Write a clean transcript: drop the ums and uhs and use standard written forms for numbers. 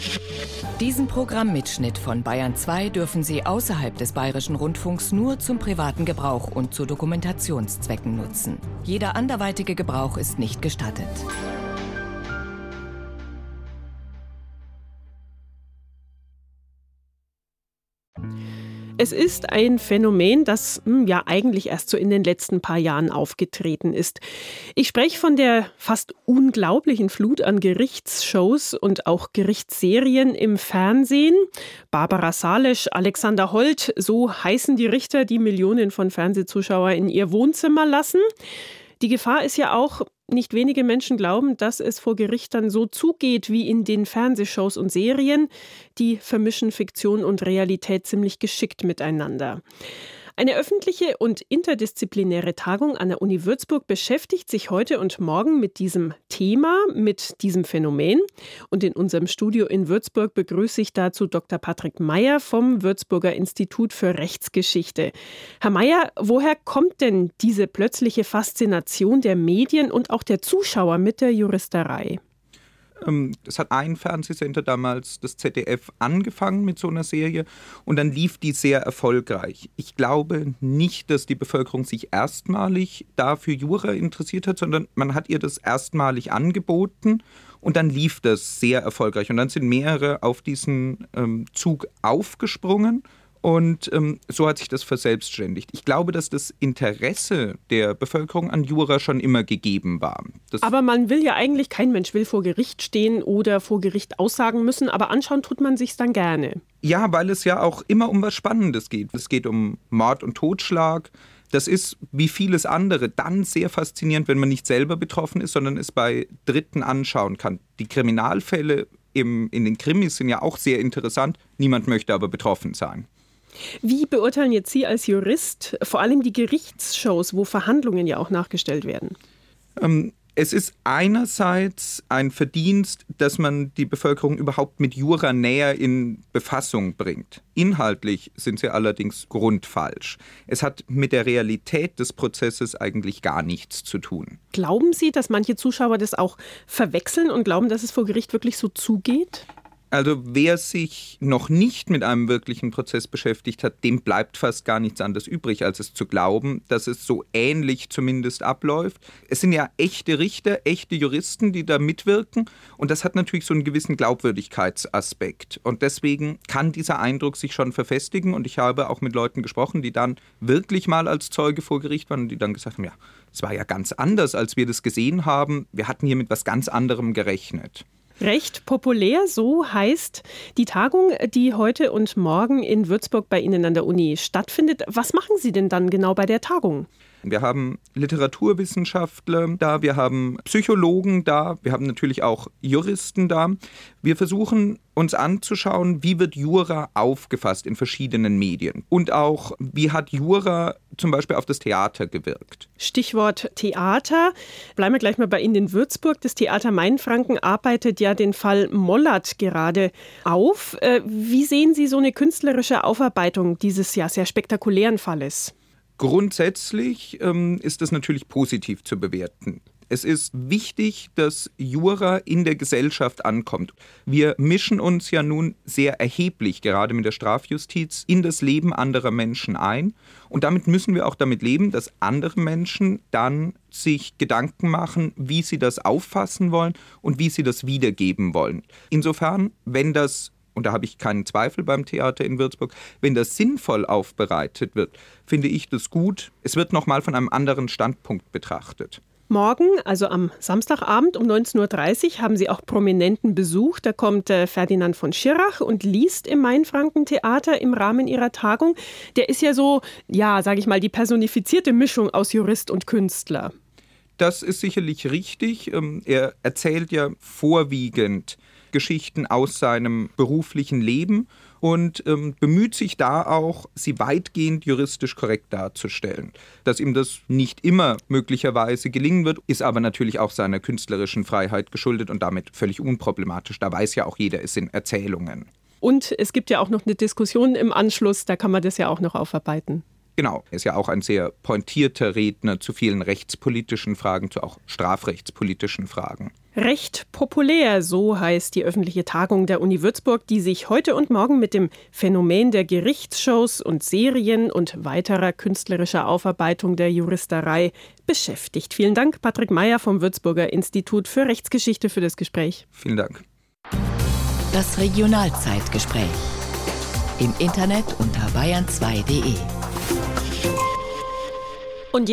Diesen Programmmitschnitt von Bayern 2 dürfen Sie außerhalb des Bayerischen Rundfunks nur zum privaten Gebrauch und zu Dokumentationszwecken nutzen. Jeder anderweitige Gebrauch ist nicht gestattet. Es ist ein Phänomen, das ja eigentlich erst so in den letzten paar Jahren aufgetreten ist. Ich spreche von der fast unglaublichen Flut an Gerichtsshows und auch Gerichtsserien im Fernsehen. Barbara Salesch, Alexander Holt, so heißen die Richter, die Millionen von Fernsehzuschauern in ihr Wohnzimmer lassen. Die Gefahr ist ja auch, nicht wenige Menschen glauben, dass es vor Gericht dann so zugeht wie in den Fernsehshows und Serien. Die vermischen Fiktion und Realität ziemlich geschickt miteinander. Eine öffentliche und interdisziplinäre Tagung an der Uni Würzburg beschäftigt sich heute und morgen mit diesem Thema, mit diesem Phänomen. Und in unserem Studio in Würzburg begrüße ich dazu Dr. Patrick Meyer vom Würzburger Institut für Rechtsgeschichte. Herr Meyer, woher kommt denn diese plötzliche Faszination der Medien und auch der Zuschauer mit der Juristerei? Es hat ein Fernsehsender damals, das ZDF, angefangen mit so einer Serie und dann lief die sehr erfolgreich. Ich glaube nicht, dass die Bevölkerung sich erstmalig dafür Jura interessiert hat, sondern man hat ihr das erstmalig angeboten und dann lief das sehr erfolgreich. Und dann sind mehrere auf diesen Zug aufgesprungen. Und so hat sich das verselbstständigt. Ich glaube, dass das Interesse der Bevölkerung an Jura schon immer gegeben war. Aber man will ja eigentlich, kein Mensch will vor Gericht stehen oder vor Gericht aussagen müssen, aber anschauen tut man sich's dann gerne. Ja, weil es ja auch immer um was Spannendes geht. Es geht um Mord und Totschlag. Das ist, wie vieles andere, dann sehr faszinierend, wenn man nicht selber betroffen ist, sondern es bei Dritten anschauen kann. Die Kriminalfälle in den Krimis sind ja auch sehr interessant. Niemand möchte aber betroffen sein. Wie beurteilen jetzt Sie als Jurist vor allem die Gerichtsshows, wo Verhandlungen ja auch nachgestellt werden? Es ist einerseits ein Verdienst, dass man die Bevölkerung überhaupt mit Jura näher in Befassung bringt. Inhaltlich sind sie allerdings grundfalsch. Es hat mit der Realität des Prozesses eigentlich gar nichts zu tun. Glauben Sie, dass manche Zuschauer das auch verwechseln und glauben, dass es vor Gericht wirklich so zugeht? Also wer sich noch nicht mit einem wirklichen Prozess beschäftigt hat, dem bleibt fast gar nichts anderes übrig, als es zu glauben, dass es so ähnlich zumindest abläuft. Es sind ja echte Richter, echte Juristen, die da mitwirken und das hat natürlich so einen gewissen Glaubwürdigkeitsaspekt. Und deswegen kann dieser Eindruck sich schon verfestigen und ich habe auch mit Leuten gesprochen, die dann wirklich mal als Zeuge vor Gericht waren und die dann gesagt haben, ja, es war ja ganz anders, als wir das gesehen haben. Wir hatten hier mit was ganz anderem gerechnet. Recht populär, so heißt die Tagung, die heute und morgen in Würzburg bei Ihnen an der Uni stattfindet. Was machen Sie denn dann genau bei der Tagung? Wir haben Literaturwissenschaftler da, wir haben Psychologen da, wir haben natürlich auch Juristen da. Wir versuchen uns anzuschauen, wie wird Jura aufgefasst in verschiedenen Medien und auch, wie hat Jura zum Beispiel auf das Theater gewirkt. Stichwort Theater. Bleiben wir gleich mal bei Ihnen in Würzburg. Das Theater Mainfranken arbeitet ja den Fall Mollert gerade auf. Wie sehen Sie so eine künstlerische Aufarbeitung dieses ja sehr spektakulären Falles? Grundsätzlich ist es natürlich positiv zu bewerten. Es ist wichtig, dass Jura in der Gesellschaft ankommt. Wir mischen uns ja nun sehr erheblich, gerade mit der Strafjustiz, in das Leben anderer Menschen ein. Und damit müssen wir auch damit leben, dass andere Menschen dann sich Gedanken machen, wie sie das auffassen wollen und wie sie das wiedergeben wollen. Insofern, wenn das, und da habe ich keinen Zweifel beim Theater in Würzburg, wenn das sinnvoll aufbereitet wird, finde ich das gut. Es wird nochmal von einem anderen Standpunkt betrachtet. Morgen, also am Samstagabend um 19.30 Uhr, haben Sie auch prominenten Besuch. Da kommt Ferdinand von Schirach und liest im Mainfranken-Theater im Rahmen ihrer Tagung. Der ist ja so, ja, sage ich mal, die personifizierte Mischung aus Jurist und Künstler. Das ist sicherlich richtig. Er erzählt ja vorwiegend Geschichten aus seinem beruflichen Leben und bemüht sich da auch, sie weitgehend juristisch korrekt darzustellen. Dass ihm das nicht immer möglicherweise gelingen wird, ist aber natürlich auch seiner künstlerischen Freiheit geschuldet und damit völlig unproblematisch. Da weiß ja auch jeder, es sind Erzählungen. Und es gibt ja auch noch eine Diskussion im Anschluss, da kann man das ja auch noch aufarbeiten. Genau, er ist ja auch ein sehr pointierter Redner zu vielen rechtspolitischen Fragen, zu auch strafrechtspolitischen Fragen. Recht populär, so heißt die öffentliche Tagung der Uni Würzburg, die sich heute und morgen mit dem Phänomen der Gerichtsshows und Serien und weiterer künstlerischer Aufarbeitung der Juristerei beschäftigt. Vielen Dank, Patrick Meyer vom Würzburger Institut für Rechtsgeschichte, für das Gespräch. Vielen Dank. Das Regionalzeitgespräch. Im Internet unter bayern2.de.